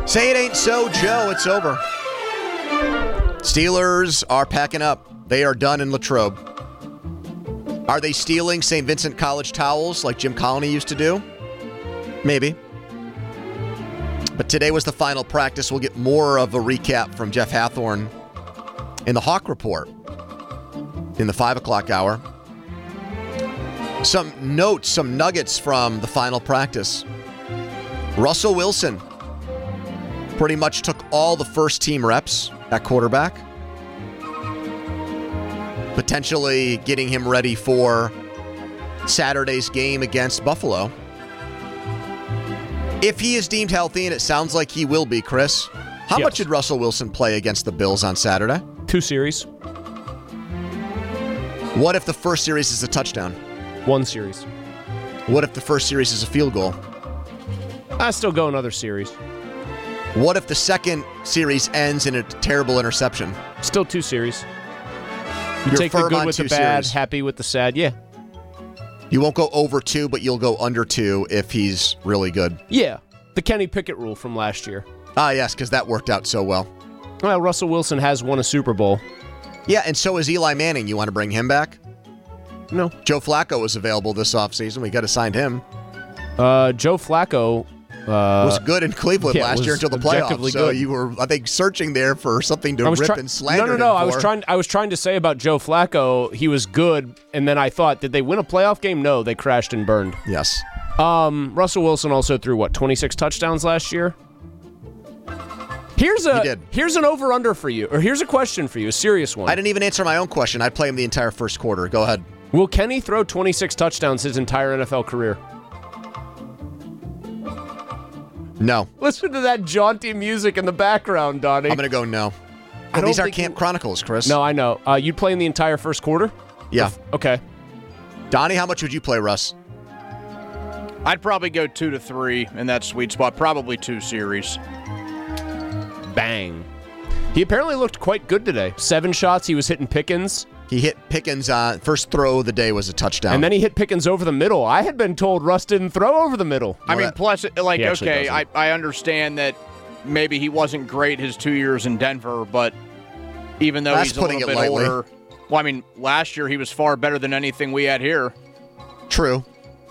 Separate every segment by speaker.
Speaker 1: Say it ain't so, Joe. It's over. Steelers are packing up. They are done in Latrobe. Are they stealing St. Vincent College towels like Jim Colony used to do? Maybe. But today was the final practice. We'll get more of a recap from Jeff Hathorn in the Hawk Report in the 5 o'clock hour. Some notes, some nuggets from the final practice. Russell Wilson pretty much took all the first-team reps at quarterback, potentially getting him ready for Saturday's game against Buffalo. If he is deemed healthy, and it sounds like he will be, Chris, how much did Russell Wilson play against the Bills on Saturday?
Speaker 2: 2 series.
Speaker 1: What if the first series is a touchdown?
Speaker 2: 1 series.
Speaker 1: What if the first series is a field goal?
Speaker 2: I still go another series.
Speaker 1: What if the second series ends in a terrible interception?
Speaker 2: Still 2 series. You
Speaker 1: You're
Speaker 2: take the
Speaker 1: firm
Speaker 2: good
Speaker 1: on
Speaker 2: with the
Speaker 1: 2
Speaker 2: bad,
Speaker 1: series.
Speaker 2: happy with the sad. Yeah.
Speaker 1: You won't go over 2, but you'll go under 2 if he's really good.
Speaker 2: Yeah. The Kenny Pickett rule from last year.
Speaker 1: Ah, yes, because that worked out so well.
Speaker 2: Well, Russell Wilson has won a Super Bowl.
Speaker 1: Yeah, and so is Eli Manning. You want to bring him back?
Speaker 2: No.
Speaker 1: Joe Flacco was available this offseason. We got to sign him.
Speaker 2: Joe Flacco
Speaker 1: was good in Cleveland last year until the playoffs. So
Speaker 2: good.
Speaker 1: you were, I think, searching there for something to rip and slander.
Speaker 2: No.
Speaker 1: him for.
Speaker 2: I was trying to say about Joe Flacco, he was good, and then I thought, did they win a playoff game? No, they crashed and burned.
Speaker 1: Yes.
Speaker 2: Russell Wilson also threw 26 touchdowns last year. Here's an over-under for you, or here's a question for you, a serious one.
Speaker 1: I didn't even answer my own question. I'd play him the entire first quarter. Go ahead.
Speaker 2: Will Kenny throw 26 touchdowns his entire NFL career?
Speaker 1: No.
Speaker 2: Listen to that jaunty music in the background, Donnie.
Speaker 1: I'm going to go no. Well, these are Camp Chronicles, Chris.
Speaker 2: No, I know. You'd play in the entire first quarter?
Speaker 1: Yeah.
Speaker 2: Okay.
Speaker 1: Donnie, how much would you play, Russ?
Speaker 3: I'd probably go 2 to 3 in that sweet spot. Probably 2 series.
Speaker 2: Bang. He apparently looked quite good today. 7 shots. He was hitting Pickens.
Speaker 1: He hit Pickens on first throw of the day was a touchdown.
Speaker 2: And then he hit Pickens over the middle. I had been told Russ didn't throw over the middle.
Speaker 3: I mean, plus, like, okay, I understand that maybe he wasn't great his 2 years in Denver, but even though he's a little bit older. Well, I mean, last year he was far better than anything we had here.
Speaker 1: True.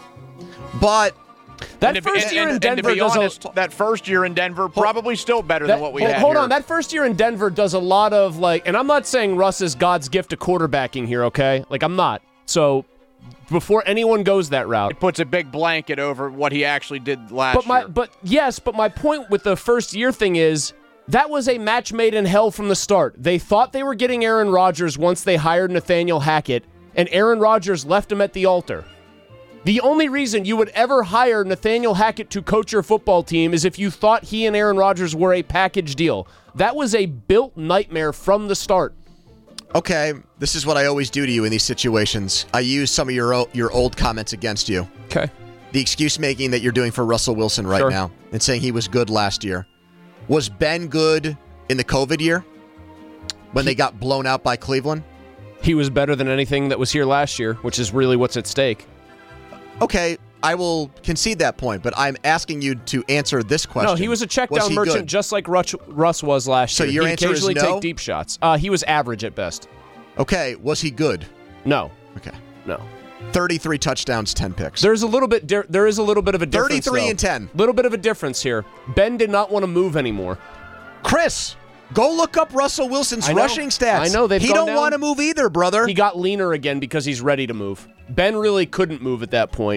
Speaker 1: But
Speaker 2: that first year in Denver,
Speaker 3: to be honest, that first year in Denver probably still better than what we had.
Speaker 2: Hold on, that first year in Denver does a lot of and I'm not saying Russ is God's gift to quarterbacking here, okay? Like, I'm not. So before anyone goes that route,
Speaker 3: it puts a big blanket over what he actually did last year.
Speaker 2: But my point with the first year thing is that was a match made in hell from the start. They thought they were getting Aaron Rodgers once they hired Nathaniel Hackett, and Aaron Rodgers left him at the altar. The only reason you would ever hire Nathaniel Hackett to coach your football team is if you thought he and Aaron Rodgers were a package deal. That was a built nightmare from the start.
Speaker 1: Okay, this is what I always do to you in these situations. I use some of your old comments against you.
Speaker 2: Okay.
Speaker 1: The excuse making that you're doing for Russell Wilson right now and saying he was good last year. Was Ben good in the COVID year when they got blown out by Cleveland?
Speaker 2: He was better than anything that was here last year, which is really what's at stake.
Speaker 1: Okay, I will concede that point, but I'm asking you to answer this question.
Speaker 2: No, he was a check-down merchant
Speaker 1: good?
Speaker 2: Just like Russ was last year.
Speaker 1: So your answer is no?
Speaker 2: He occasionally take deep shots. He was average at best.
Speaker 1: Okay, was he good?
Speaker 2: No.
Speaker 1: Okay.
Speaker 2: No.
Speaker 1: 33 touchdowns, 10 picks.
Speaker 2: There is a little bit of a difference.
Speaker 1: 33 and 10.
Speaker 2: Little bit of a difference here. Ben did not want to move anymore.
Speaker 1: Chris, go look up Russell Wilson's rushing stats.
Speaker 2: I know.
Speaker 1: He don't want to move either, brother.
Speaker 2: He got leaner again because he's ready to move. Ben really couldn't move at that point.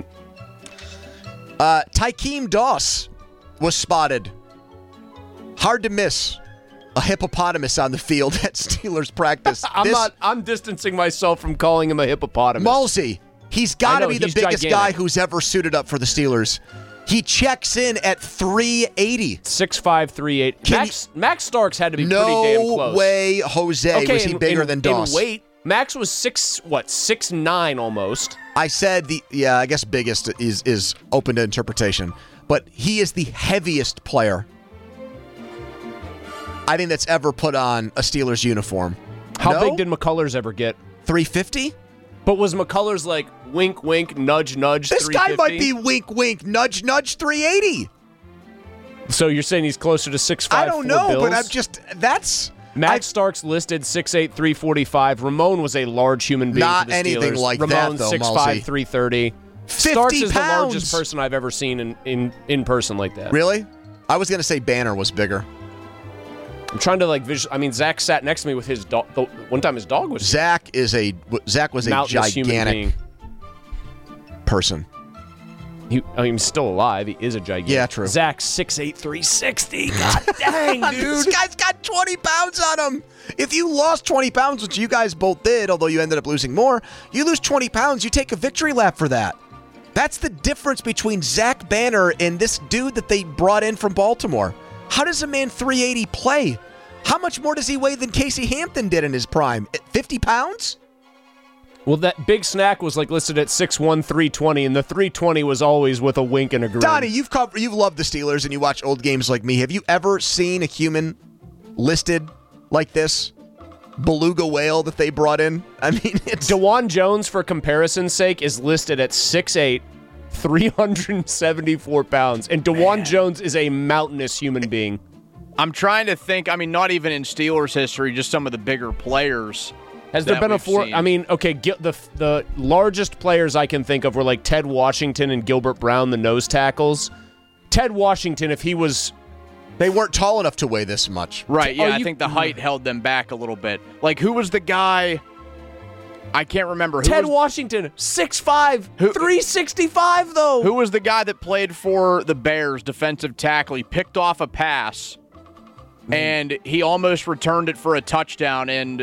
Speaker 1: Tykeem Doss was spotted. Hard to miss. A hippopotamus on the field at Steelers practice.
Speaker 2: I'm distancing myself from calling him a hippopotamus.
Speaker 1: Mulsey, he's got to be the biggest
Speaker 2: gigantic
Speaker 1: guy who's ever suited up for the Steelers. He checks in at 380.
Speaker 2: 6'5", 380. Max Starks had to be pretty damn close.
Speaker 1: No way, Jose. Was he bigger than Doss?
Speaker 2: In weight, Max was 6'9" almost.
Speaker 1: I said I guess biggest is open to interpretation. But he is the heaviest player I think that's ever put on a Steelers uniform.
Speaker 2: How big did McCullers ever get?
Speaker 1: 350?
Speaker 2: But was McCullers like wink, wink, nudge, nudge,
Speaker 1: This
Speaker 2: 350?
Speaker 1: guy might be wink, wink, nudge, nudge, 380.
Speaker 2: So you're saying he's closer to 6'5"?
Speaker 1: I don't know,
Speaker 2: Bills?
Speaker 1: but I'm just
Speaker 2: Matt Starks listed 6'8", 345. Ramon was a large human being.
Speaker 1: Not
Speaker 2: for the
Speaker 1: anything
Speaker 2: Steelers.
Speaker 1: like
Speaker 2: Ramon,
Speaker 1: that, though,
Speaker 2: 6'5",
Speaker 1: Mulsey.
Speaker 2: 330.
Speaker 1: 50
Speaker 2: Starks is the
Speaker 1: pounds.
Speaker 2: largest person I've ever seen in person like that.
Speaker 1: Really? I was going to say Banner was bigger.
Speaker 2: I'm trying to Zach sat next to me with his dog. One time his dog was
Speaker 1: Zach was a gigantic person.
Speaker 2: He's still alive. He is a gigantic.
Speaker 1: Yeah, true.
Speaker 2: Zach 6'8", 360. God dang, dude.
Speaker 1: This guy's got 20 pounds on him. If you lost 20 pounds, which you guys both did, although you ended up losing more, you lose 20 pounds, you take a victory lap for that. That's the difference between Zach Banner and this dude that they brought in from Baltimore. How does a man 380 play? How much more does he weigh than Casey Hampton did in his prime? 50 pounds?
Speaker 2: Well, that big snack was listed at 6'1", 320, and the 320 was always with a wink and a grin.
Speaker 1: Donnie, you've loved the Steelers and you watch old games like me. Have you ever seen a human listed like this? Beluga whale that they brought in? I mean, it's...
Speaker 2: DeJuan Jones, for comparison's sake, is listed at 6'8", 374 pounds, and DeJuan Jones is a mountainous human being.
Speaker 3: I'm trying to think, not even in Steelers history, just some of the bigger players.
Speaker 2: Has there been the largest players I can think of were Ted Washington and Gilbert Brown, the nose tackles. Ted Washington, if he was...
Speaker 1: They weren't tall enough to weigh this much.
Speaker 3: Right, yeah, I think the height held them back a little bit. Who was the guy... I can't remember.
Speaker 2: Ted Washington, 6'5", 365, though.
Speaker 3: Who was the guy that played for the Bears, defensive tackle? He picked off a pass, and he almost returned it for a touchdown, and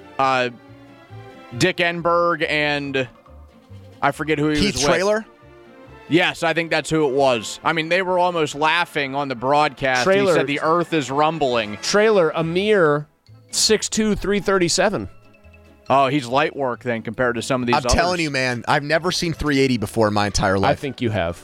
Speaker 3: Dick Enberg and I forget who he was with.
Speaker 1: Keith Traylor?
Speaker 3: Yes, I think that's who it was. They were almost laughing on the broadcast.
Speaker 2: Traylor,
Speaker 3: he said the earth is rumbling.
Speaker 2: Traylor, a mere 6'2", 337.
Speaker 3: Oh, he's light work then compared to some of these others.
Speaker 1: I'm telling you, man, I've never seen 380 before in my entire life.
Speaker 2: I think you have.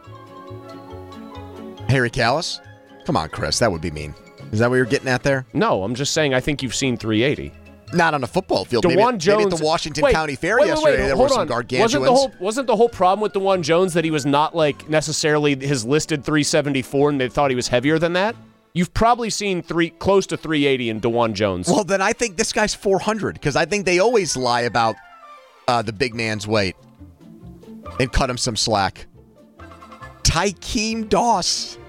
Speaker 1: Harry Callis? Come on, Chris, that would be mean. Is that what you're getting at there?
Speaker 2: No, I'm just saying I think you've seen 380.
Speaker 1: Not on a football field.
Speaker 2: DeJuan Jones,
Speaker 1: maybe at the Washington County Fair yesterday, there were some gargantuans.
Speaker 2: Wasn't the whole problem with DeJuan Jones that he was not necessarily his listed 374 and they thought he was heavier than that? You've probably seen close to 380 in DeJuan Jones.
Speaker 1: Well, then I think this guy's 400 because I think they always lie about the big man's weight and cut him some slack. Tykeem Doss.